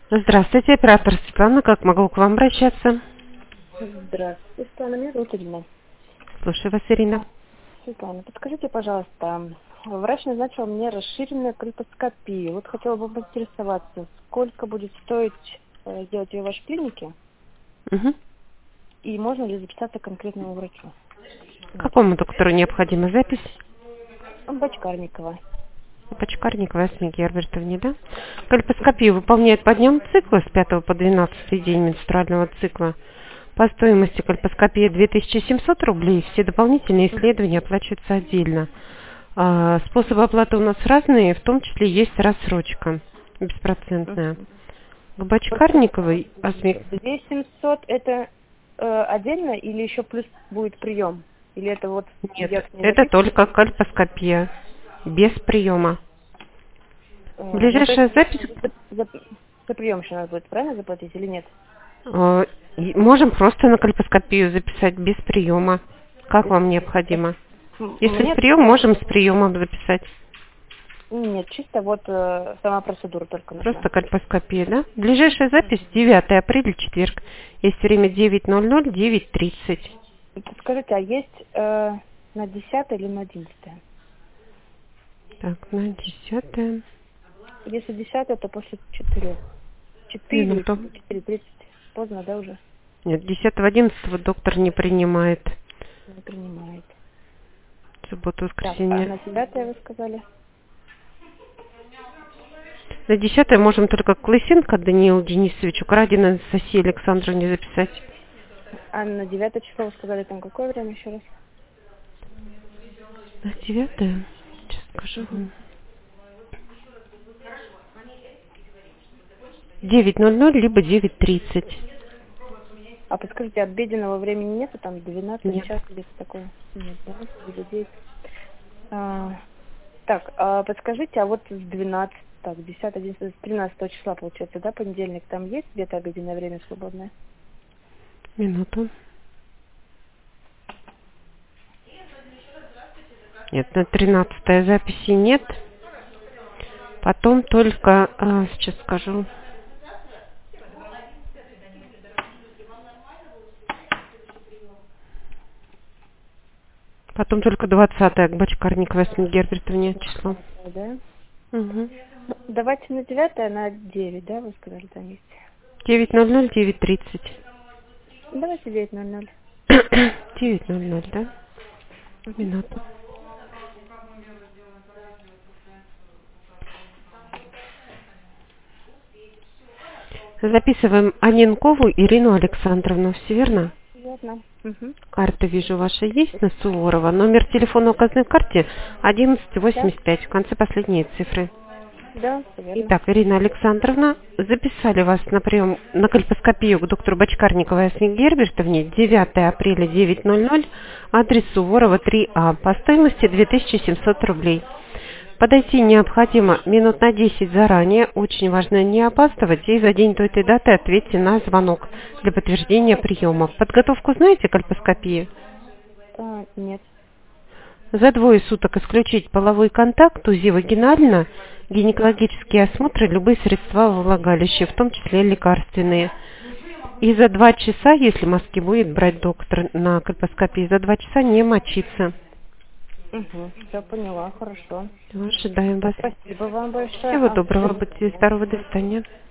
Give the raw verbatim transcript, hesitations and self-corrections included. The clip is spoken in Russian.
Здравствуйте, оператор Светлана. Как могу к вам обращаться? Здравствуйте, Светлана, меня зовут Ирина. Слушаю вас, Ирина. Светлана, подскажите, пожалуйста, врач назначил мне расширенную кольпоскопию. Вот хотела бы поинтересоваться, сколько будет стоить э, делать ее в вашей клинике, Угу. и можно ли записаться к конкретному врачу? Какому доктору необходима запись? Бочкарникова. Почкарникова Ясмине Гербертовне, да? Кольпоскопию выполняет по дням цикла с пятого по двенадцатый день менструального цикла. По стоимости кольпоскопии две тысячи семьсот рублей. Все дополнительные исследования оплачиваются отдельно. А, способы оплаты у нас разные, в том числе есть рассрочка беспроцентная. К Бочкарниковой Асми... две тысячи семьсот это э, отдельно или еще плюс будет прием? Или это вот... Нет, я не это записываю? только кольпоскопия, без приема. Э, ну, то есть Ближайшая запись... за, за- за прием еще надо будет, правильно, заплатить или нет? э, и можем просто на кольпоскопию записать без приема. Как вам необходимо? М, Если с Мне приемом, можем с приемом записать. Нет, чисто вот э, сама процедура только нужна. Просто кольпоскопия, да? Ближайшая запись девятое апреля, четверг. Есть время девять ноль ноль, девять тридцать. Скажите, а есть э, на десятое или на одиннадцатое? Так, на десятое. Если десятое, то после четырех. Четыре, Минуту. четыре тридцать. Поздно, да, уже? Нет, десятого одиннадцатого доктор не принимает. Не принимает. Субботу, Так, а воскресенье. на девятое вы сказали? На десятое можем только к Лысенко Даниилу Денисовичу, Крадина Анастасии Александровне записать. А на девятое число вы сказали, там какое время еще раз? На девятое? Сейчас скажу Угу. вам. девять ноль ноль, либо девять тридцать. А подскажите, обеденного времени нету, там двенадцать Нет. час где-то такое? Нет, да? Или девять? А, так, а подскажите, а вот с двенадцатого, так, десятого, одиннадцатого, тринадцатого числа, получается, да, понедельник, там есть где-то обеденное время свободное? Минуту. Нет, на тринадцатое записи нет. Потом только, а, сейчас скажу. Потом только двадцатое к Бочкарниковой Ясмине Гербертовне число. Да? Угу. Ну, давайте на девятое, на девять, да, вы сказали, там есть? девять ноль ноль, девять тридцать. Давайте девять ноль ноль. девять ноль ноль, да? Угу. Минуту. Записываем Аненкову Ирину Александровну. Все верно? Верно. Угу. Карта, вижу, ваша есть на Суворова. Номер телефона указанный в карте одиннадцать Да? восемьдесят пять. В конце последние цифры. Да, всё верно. Итак, Ирина Александровна, записали вас на прием на кольпоскопию к доктору Бочкарниковой Ясмине Гербертовне девятое апреля девять ноль ноль, адрес Суворова три А, по стоимости две тысячи семьсот рублей. Подойти необходимо минут на десять заранее, очень важно не опаздывать, и за день до этой даты ответьте на звонок для подтверждения приема. Подготовку знаете кольпоскопии? А, нет. За двое суток исключить половой контакт, УЗИ вагинально, гинекологические осмотры, любые средства во влагалище, в том числе лекарственные. И за два часа, если мазки будет брать доктор на кольпоскопии, за два часа не мочиться. Угу. Все поняла, хорошо. Ожидаем вас. Спасибо вам большое. Всего А, доброго, скажите, будьте здоровы, до свидания.